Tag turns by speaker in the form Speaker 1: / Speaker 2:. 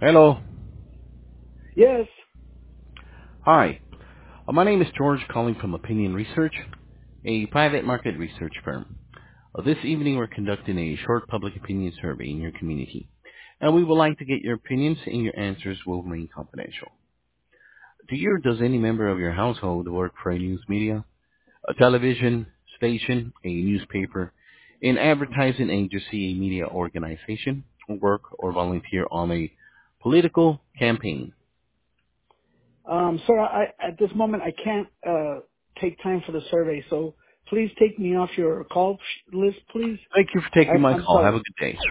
Speaker 1: Hello.
Speaker 2: Yes.
Speaker 1: Hi. My name is George calling from Opinion Research, a private market research firm. This evening we're conducting a short public opinion survey in your community, and we would like to get your opinions and your answers will remain confidential. Do you or does any member of your household work for a news media, a television station, a newspaper, an advertising agency, a media organization, or work or volunteer on a political campaign?
Speaker 2: Sir, at this moment I can't take time for the survey, so please take me off your call list, please.
Speaker 1: Thank you for taking my
Speaker 2: I'm
Speaker 1: call. Have
Speaker 2: sorry.
Speaker 1: a good day.